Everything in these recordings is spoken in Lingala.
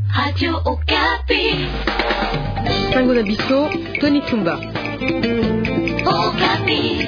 Radio Okapi. Tango na biso, Tony Tumba. Okapi.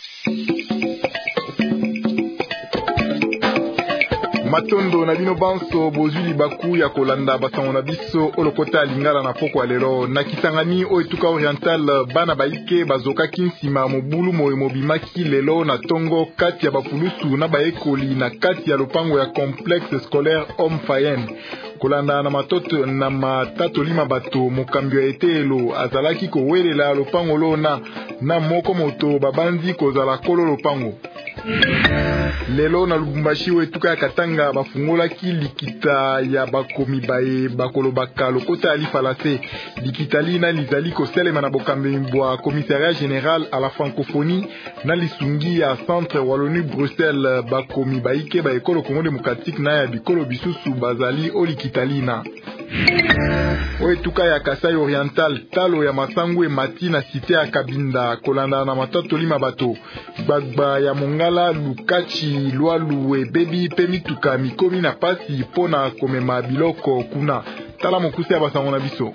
Matondo na bino banso bozuli baku ya kolanda basango na biso olokota lingala na poko alero na Kisangani o etuka oriental bana baike bazoka kinsima mobulu mobimaki lelo na tongo kati ya bapulusu na baekoli na kati ya lopango ya complexe scolaire Homme Fayen kolanda na matoto na matato lima bato mokambi ya etelo azalaki kowelela lopango lona na moko moto babandi kozala kolo lopango. Lelo na Lubumbashi wetuka ya Katanga bafungolaki likita ya bakomi bae bakolobaka lokota alifalase likita lina lizali koselema na bokambi bwa commissariat général à la francophonie na lisungi ya centre Wallonie Bruxelles bakomi baike ba ekolo Congo démocratique na ya bikolo bisusu bazali o likita lina. Oetuka ya Kasai oriental talo ya masangu mati na cité ya Kabinda kolanda na matato lima bato gbagba ya Mongala Lukachi Lwalu bebi pemituka mikomi na pasi pona komema biloko kuna tala mokusi ya basango na biso.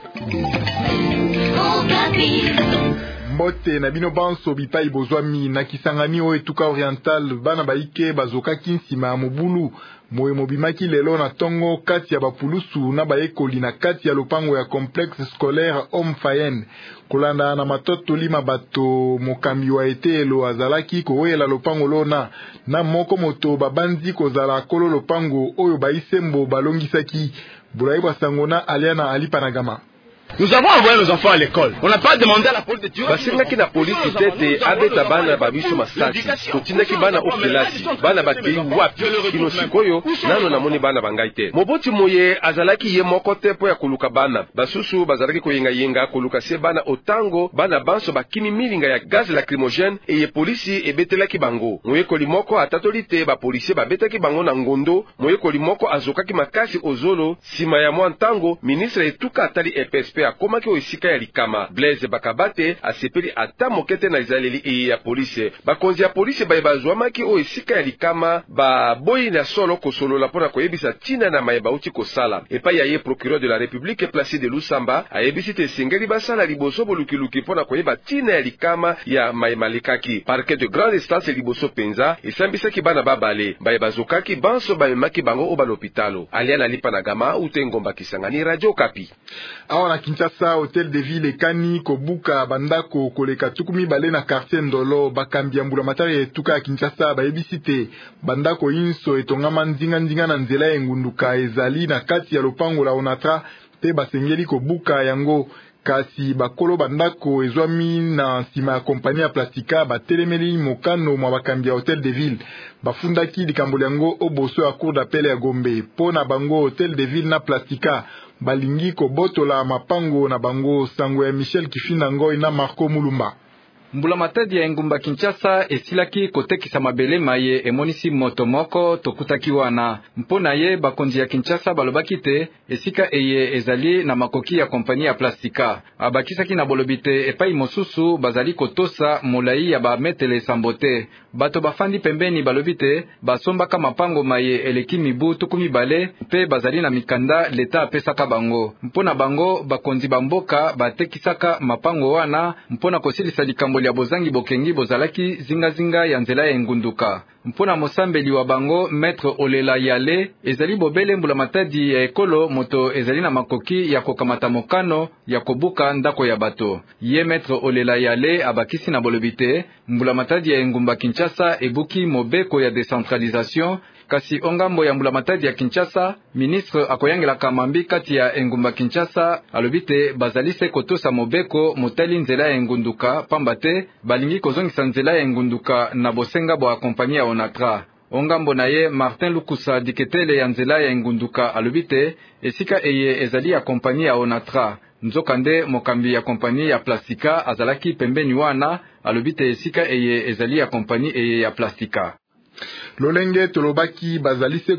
Mbote na bino banso bipai bozwami na Kisangani o etuka oriental bana baike bazoka kinsima mobulu mobimaki lelo na tongo kati ya bapulusu na baekoli na kati ya lopango ya complexe scolaire Homme Fayen kolanda na matoto lima bato mokambi wa etelo azalaki kowela lopango lona na moko moto babandi kozala kolo lopango oyo baisembo balongisaki bulayi basango na aliana alipanagama. Nous avons envoyé nos enfants à l'école. On n'a pas demandé à la police de tuer. Basengaki na polisi tete abeta bana babiso masasi. Totindaki bana okelasi. Bana bakei wapi. Kino sikoyo nano namoni bana bangai te. Moboti moye azalaki ye moko te po ya koluka bana. Basusu bazalaki koyenga koluka se bana otango bana banso bakimi milinga ya gaz lacrymogène eye polisi ebetelaki bango. Moye kolimoko atatoli te ba polisi babetaki bango na ngondo. Moye kolimoko azokaki makasi ozolo sima ya mwa ntango ministre etuka atali EPSP akomaki o esika ya likama. Blaise Bakabate asepeli ata mokete na izaleli ya polisi. Bakonzi ya polisi baye bazwamaki o esika ya likama ba boyi na solo kosolola pona koyebisa tina na mayeba uti kosala. Epa ya ye procureur de la République Placide Lusamba ayebisi te sengeli basala liboso bolukiluki pona koyeba tina ya likama ya mayemalekaki. Parquet de grande instance liboso penza esambisaki bana babale baye bazokaki banso bayemaki bango o balopitalo. Aliana Lipanagama Utengomba Kisangani Radio Okapi. Awa Kinshasa Hôtel de Ville ekani kobuka bandako koleka tukumi bale na quartier Ndolo bakambi ya mbula matari etuka ya Kinshasa bayebisi te bandako inso etongama ndinga na nzela engunduka ezali na kati ya lopango la Onatra te basengeli kobuka yango kasi bakolo bandako ezwami na nsima ya kompani ya Plastika batelemeli mokano mwa bakambi ya Hôtel de Ville bafundaki likambo yango oboso ya cour d'appel ya Gombe pona bango Hôtel de Ville na Plastika balingi kobotola mapango na bango sango ya Michel Kifinda Ngoi na Marco Mulumba. Mbula matadi ya engumba Kinshasa esilaki kotekisa mabele maye emonisi moto moko tokutaki wana. Mpona ye bakonzi ya Kinshasa balobaki te esika eye ezali na makoki ya kompani ya Plastika. Abakisaki na bolobite epai mosusu bazali kotosa molai ya ba metele sambote. Bato bafandi pembeni balobite basombaka mapango maye eleki mibu tukumi bale pe bazali na mikanda leta apesaka bango. Mpona bango bakonzi bamboka batekisaka mapango wana mpona kosilisa likambo ya bozangi bokengi bozalaki zinga ya nzela ya engunduka. Mpona mosambeli wa bango Maître Olela Yale ezali bobele mbula matadi ya ekolo moto ezali na makoki ya kokamata mokano ya kobuka ndako ya bato. Ye Maître Olela Yale abakisi na bolobite mbula matadi ya engumba Kinshasa ebuki mobeko ya décentralisation. Kasi ongambo ya mbula matadi ya Kinshasa, ministre akoyangela kamambi kati ya engumba Kinshasa alobite bazalise kotosa mobeko motali nzela ya engunduka pambate balingi kozongisa nzela ya engunduka na bosenga bo kompani ya Onatra. Ongambo na ye Martin Lukusa diketele ya nzela ya engunduka alobite esika eye ezali ya kompani ya Onatra. Nzokande mokambi ya kompani ya Plastika azalaki pembeni wana alobite esika eye ezali ya kompani eye ya Plastika. Lolenge tolobaki bazalise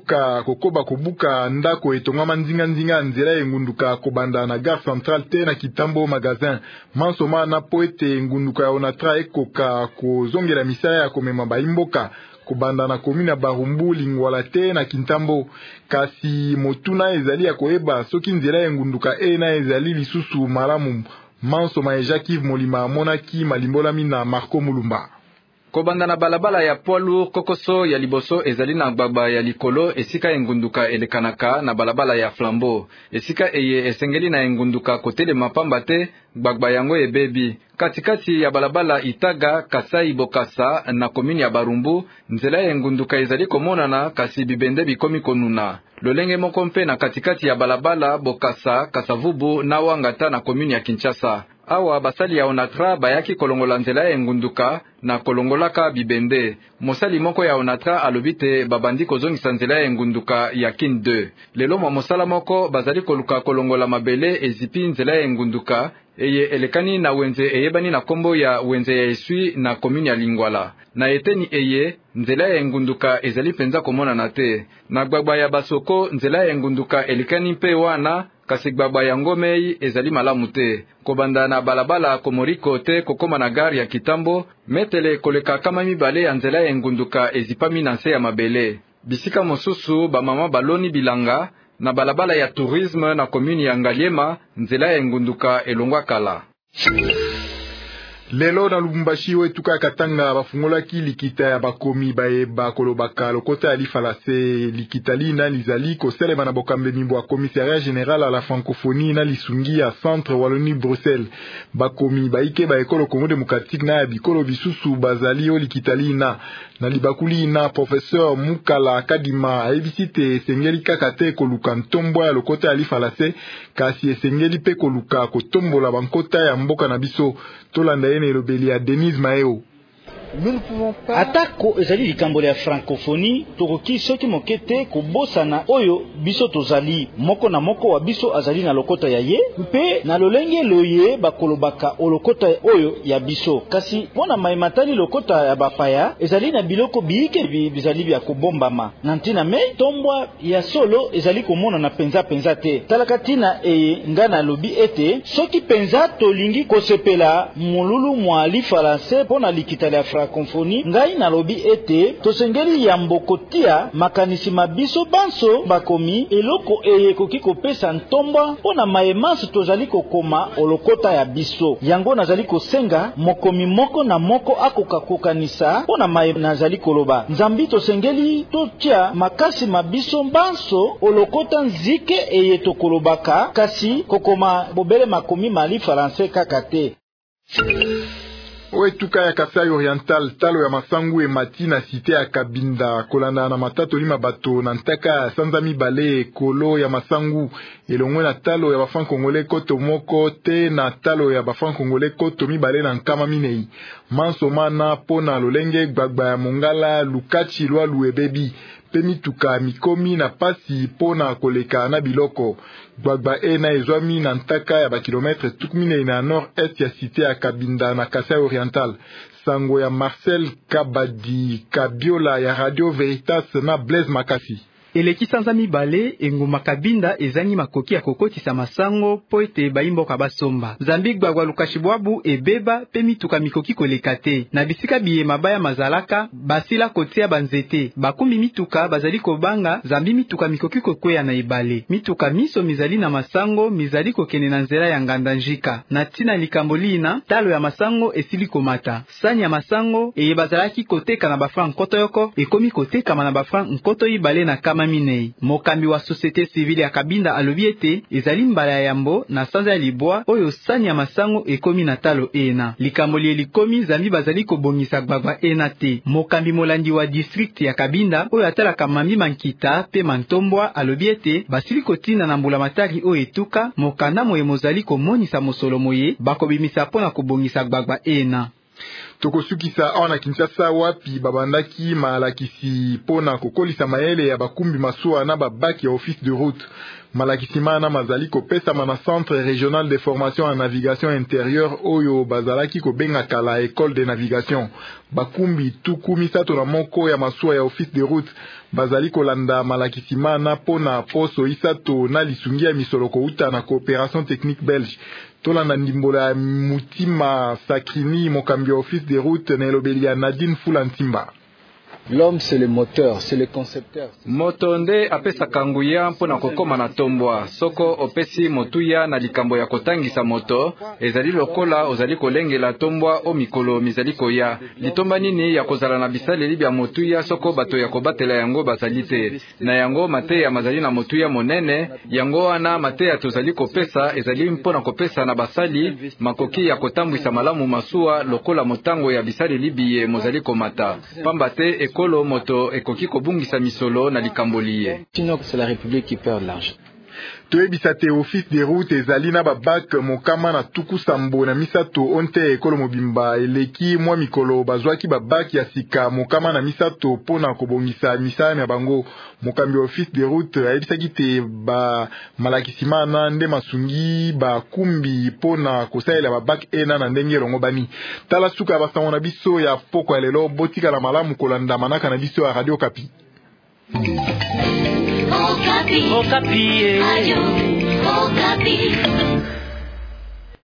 kokoba kobuka ndako etongama ndinga nzela engunduka kobanda na gare centrale te na Kitambo magasin mansoma na poete engunduka ya Onatra ekoka kozongela misaya ya komema baimboka kubanda na komune ya Barumbu, Lingwala te na Kintambo. Kasi motuna ezali ya koeba soki nzela ya ngunduka na ezali lisusu malamu. Manso Maejakiv Molima amonaki malimbolami na Marco Mulumba. Kobanda na balabala ya poilu kokoso ya liboso ezali na gbagba ya likolo esika engunduka elekanaka na balabala ya flambeau. Esika eye esengeli na engunduka kotele mapamba te gbagba yango ebebi. Katikati ya balabala Itaga Kasai Bokasa na komini ya Barumbu nzela ya engunduka ezali komonana kasi bibende bikomi konuna. Lolenge moko mpe na katikati ya balabala Bokasa Kasavubu na Wangata na komini ya Kinshasa. Awa basali ya Onatra bayaki kolongola nzela ya engunduka na kolongolaka bibende. Mosali moko ya Onatra alobite babandi kozongisa nzela ya engunduka ya Kin 2. Lelo mwa mosala moko bazali koluka kolongola mabele ezipi nzela ya engunduka eye elekani na wenze eyebani na kombo ya wenze ya Esui na komini ya Lingwala. Na eteni eye nzela ya engunduka ezali penza komona na te. Na gbagba ya Basoko nzela ya engunduka elikani mpe wana kasi gbagba ya Ngomei ezali malamu te. Kobanda na balabala Komoriko te kokoma na gari ya Kitambo metele koleka kama mibale ya nzela ya engunduka ezipami na nse ya mabele. Bisika mosusu bamama baloni bilanga na balabala ya tourisme na komuni ya Ngaliema nzela ya engunduka elongwa kala. Lelo na Lubumbashi wetuka Katanga bafungolaki likita ya bakomi baeba kolobaka lokota ya lifalase likita lina lizali koselema na bokambe mimbo ya commissariat général à la francophonie na lisungi ya centre Wallonie Bruxelles. Bakomi baike ba ekolo Congo démocratique na ya bikolo bisusu bazali o likita lina na libakuli na professeur Mukala Kadima aibisite esengeli kaka te koluka ntombo ya lokota ya lifalase kasi esengeli pe koluka kotombola bankota ya mboka na biso. Tolanda elobeli ya Denise Maeo. Atako ezali likambo ya francophonie tokoki soki mokete kobosana oyo biso tozali moko na moko wa biso azali na lokota ya ye mpe na lolenge loye bakolobaka olokota oyo ya biso kasi pona maimatali lokota ya bapaya ezali na biloko biike bizali bya kobombama na ntina me tombwa ya solo ezali komona na penza te talakatina ngana lobi ete soki penza tolingi kosepela mululu mwa lifalase pona likitala ya francophonie ngai na lobi ete tosengeli ya mbokotia makanisi mabiso banso bakomi eloko koki kopesa ntomba pona maemanso tozali kokoma olokota ya biso yango nazali kosenga mokomi moko na moko akoka kokanisa pona nazali koloba nzambi tosengeli totia makasi mabiso banso olokota nzike tokolobaka kasi kokoma bobele makomi mali français kaka te. Oetuka ya Kasai Oriental talo ya masangu emati na site ya Kabinda kolanda na matato lima bato na ntaka sanzami bale kolo ya masangu elongwe na talo ya bafran kongole koto moko te na talo ya bafran kongole koto mibale na nkama minei manso mana pona lolenge gbagba ya mongala lukachi lwa luebebi pemituka mikomi na pasi pona koleka na biloko gbagba na ezwami na ntaka ya bakilometre tukmine na nord-est ya site ya Kabinda na Kasai Oriental. Sango ya Marcel Kabadi Kabiola ya Radio Veritas na Blaise Makasi. Eleki sanza mibale enguma Kabinda ezangi makoki ya kokotisa masango po ete baimboka basomba. Zambi gbagwa lukashibwabu ebeba pe mituka mikoki koleka te. Na bisika biye mabaya mazalaka basila kotia banzete. Bakumbi mituka bazali kobanga zambi mituka mikoki kokwea na ebale. Mituka miso mizali na masango mizali kokene na nzela ya ngandanjika. Na tina likambolina talo ya masango esili komata. Sani ya masango bazalaki koteka na bafran nkoto yoko ekomi koteka na bafran nkoto ibale na kama minei. Mokambi wa société civile ya Kabinda alobi ete ezali mbala ya yambo na sanza ya libwa oyo sani ya masango ekomi na talo ena. Likamboli elikomi zambi bazali kobongisa gbagba ena te. Mokambi molandi wa district ya Kabinda oyo atalaka mambi mankita pe mantombwa alobi ete basili kotinda na mbula matari oyo etuka mokanda moye mozali komonisa mosolo moye bakobimisa pona kobongisa gbagba ena. Tokosukisa awa na Kinshasa wapi babandaki malakisi pona kokolisa mayele ya bakumbi masuwa na babaki ya office de route. Malakisi mana mazali kopesa mana centre régional de formation en navigation intérieure oyo bazalaki kobenga kala école de navigation. Bakumbi tuku misato na moko ya masuwa ya office de route bazali kolanda malakisi mana pona poso isato na lisungi ya misoloko uta na coopération technique belge. Tolanda ndimbola mutima sakrini mokambi office de route na elobeli ya Nadine Fulantimba. L'homme c'est le moteur, c'est le concepteur. Moto nde apesa kanguya mpona kokoma na tombwa. Soko opesi motuya na likambo ya kotangisa moto, ezali lokola ozali kolengela tombwa o mikolo mizali koya. Litomba nini ya kozala na bisaleli bya motuya soko bato ya kobatela yango bazali te. Na yango mateya mazali na motuya monene, yango wana mateya tozali kopesa ezali mpona kopesa na basali makoki ya kotambwisa malamu masuwa lokola motango ya bisaleli biye mozali komata. Pamba te ekolo moto ekoki kobungisa misolo na likamboliye. Sinon c'est la République qui perd l'argent. Toyebisa te office de route ezali na babak mokama na tuku sambo na misato onte ekolo mobimba eleki mwa mikolo bazwaki babak ya sika mokama na misato pona kobongisa misala ya bango. Mokambi office de route ayebisaki te ba malakisimana nde masungi ba kumbi pona kosalela babak ena na ndenge longo bani. Tala suka basango na biso ya poko ya lelo botika na malamu kolanda manaka na biso ya Radio Okapi. Okapi. Okapi. Radio Okapi.